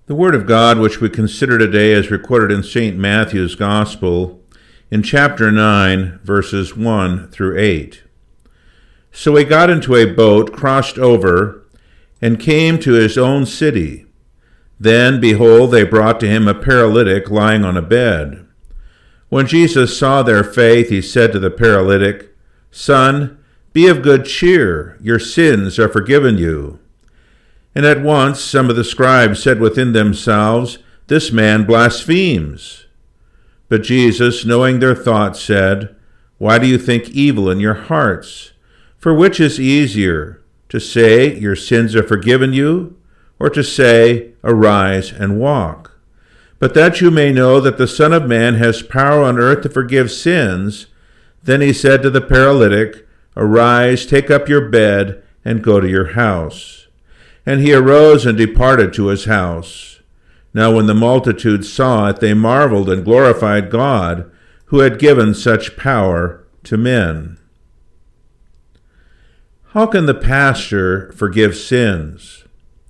The Word of God, which we consider today, is recorded in St. Matthew's Gospel in chapter 9, verses 1 through 8. So he got into a boat, crossed over, and came to his own city. Then, behold, they brought to him a paralytic lying on a bed. When Jesus saw their faith, he said to the paralytic, "Son, be of good cheer, your sins are forgiven you." And at once some of the scribes said within themselves, "This man blasphemes." But Jesus, knowing their thoughts, said, "Why do you think evil in your hearts? For which is easier, to say, 'Your sins are forgiven you,' or to say, 'Arise and walk'? But that you may know that the Son of Man has power on earth to forgive sins." Then he said to the paralytic, "Arise, take up your bed, and go to your house." And he arose and departed to his house. Now when the multitude saw it, they marveled and glorified God, who had given such power to men. How can the pastor forgive sins?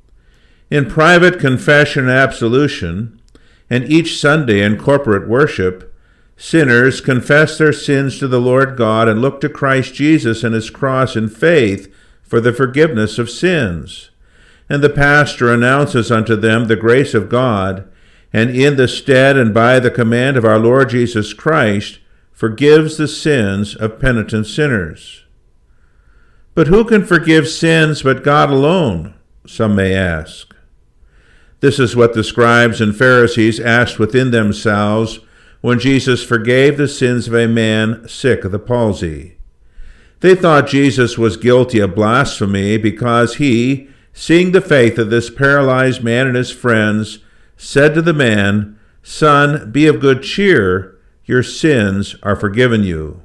In private confession and absolution, and each Sunday in corporate worship, sinners confess their sins to the Lord God and look to Christ Jesus and his cross in faith for the forgiveness of sins. And the pastor announces unto them the grace of God, and in the stead and by the command of our Lord Jesus Christ, forgives the sins of penitent sinners. But who can forgive sins but God alone? Some may ask. This is what the scribes and Pharisees asked within themselves when Jesus forgave the sins of a man sick of the palsy. They thought Jesus was guilty of blasphemy because he, seeing the faith of this paralyzed man and his friends, said to the man, "Son, be of good cheer, your sins are forgiven you."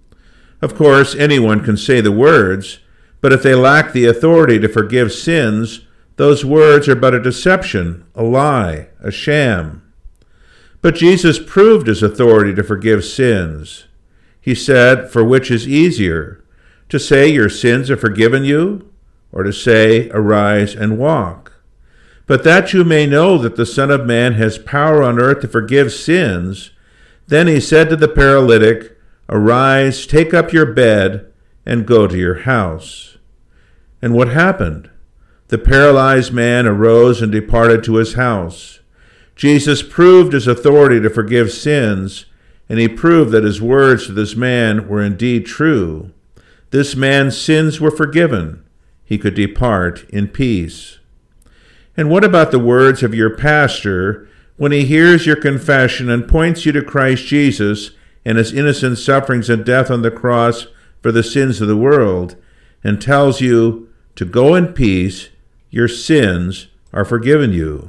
Of course, anyone can say the words, but if they lack the authority to forgive sins, those words are but a deception, a lie, a sham. But Jesus proved his authority to forgive sins. He said, "For which is easier, to say your sins are forgiven you, or to say, 'Arise and walk'? But that you may know that the Son of Man has power on earth to forgive sins." Then he said to the paralytic, "Arise, take up your bed, and go to your house." And what happened? The paralyzed man arose and departed to his house. Jesus proved his authority to forgive sins, and he proved that his words to this man were indeed true. This man's sins were forgiven. He could depart in peace. And what about the words of your pastor when he hears your confession and points you to Christ Jesus and his innocent sufferings and death on the cross for the sins of the world, and tells you to go in peace, your sins are forgiven you?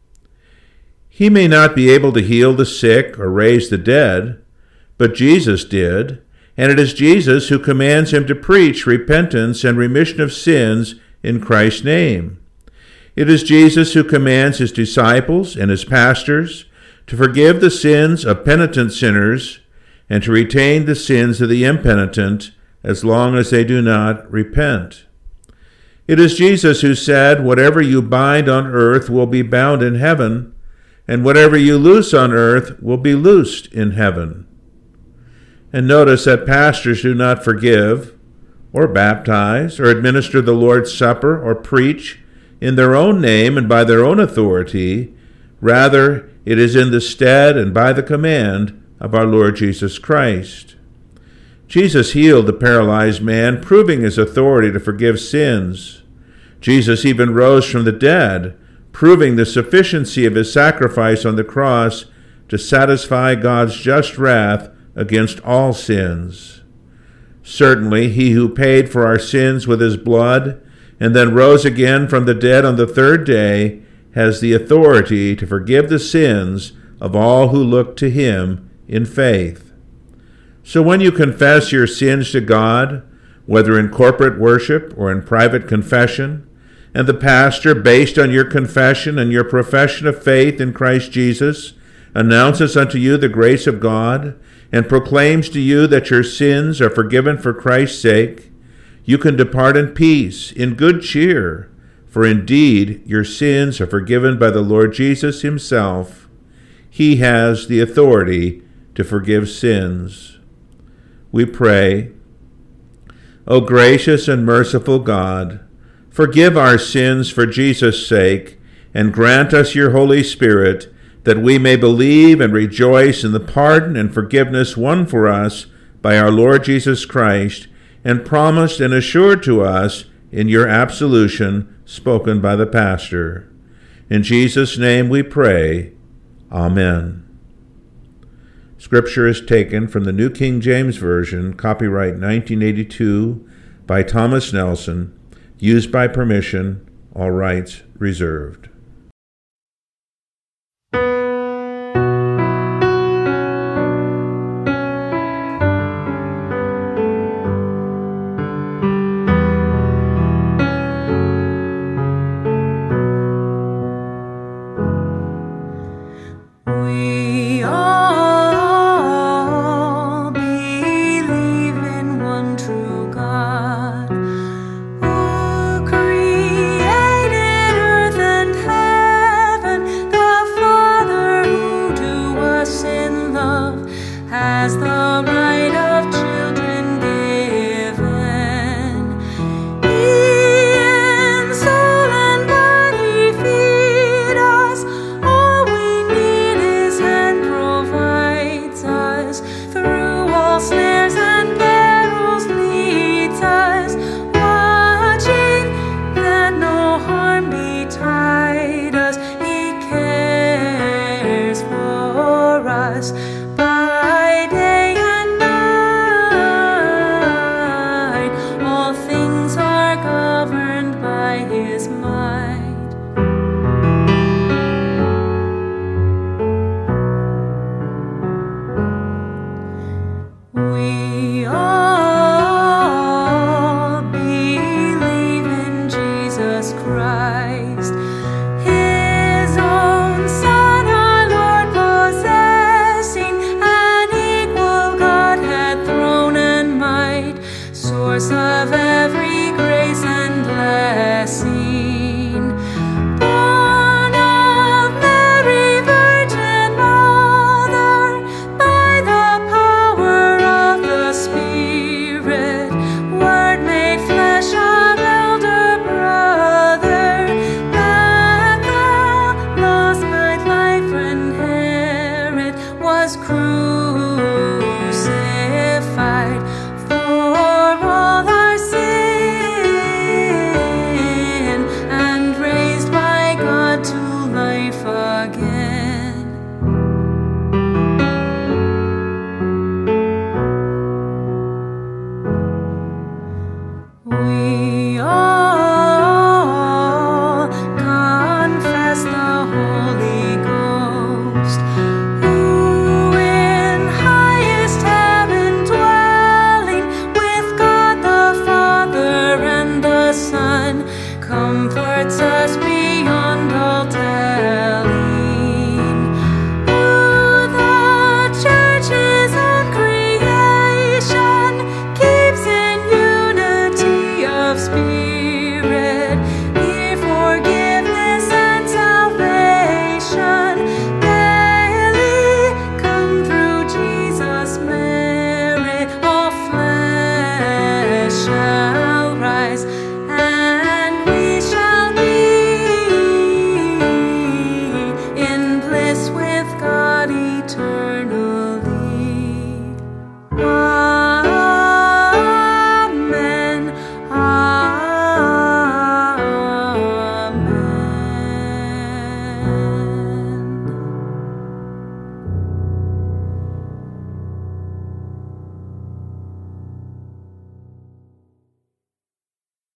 He may not be able to heal the sick or raise the dead, but Jesus did. And it is Jesus who commands him to preach repentance and remission of sins in Christ's name. It is Jesus who commands his disciples and his pastors to forgive the sins of penitent sinners and to retain the sins of the impenitent as long as they do not repent. It is Jesus who said, "Whatever you bind on earth will be bound in heaven, and whatever you loose on earth will be loosed in heaven." And notice that pastors do not forgive, or baptize, or administer the Lord's Supper, or preach in their own name and by their own authority. Rather, it is in the stead and by the command of our Lord Jesus Christ. Jesus healed the paralyzed man, proving his authority to forgive sins. Jesus even rose from the dead, proving the sufficiency of his sacrifice on the cross to satisfy God's just wrath against all sins. Certainly, he who paid for our sins with his blood and then rose again from the dead on the third day has the authority to forgive the sins of all who look to him in faith. So when you confess your sins to God, whether in corporate worship or in private confession, and the pastor, based on your confession and your profession of faith in Christ Jesus, announces unto you the grace of God, and proclaims to you that your sins are forgiven for Christ's sake, you can depart in peace, in good cheer, For indeed, your sins are forgiven by the Lord Jesus himself. He has the authority to forgive sins. We pray, O gracious and merciful God, forgive our sins for Jesus' sake, and grant us your Holy Spirit, that we may believe and rejoice in the pardon and forgiveness won for us by our Lord Jesus Christ, and promised and assured to us in your absolution spoken by the pastor. In Jesus' name we pray. Amen. Scripture is taken from the New King James Version, copyright 1982, by Thomas Nelson, used by permission, all rights reserved.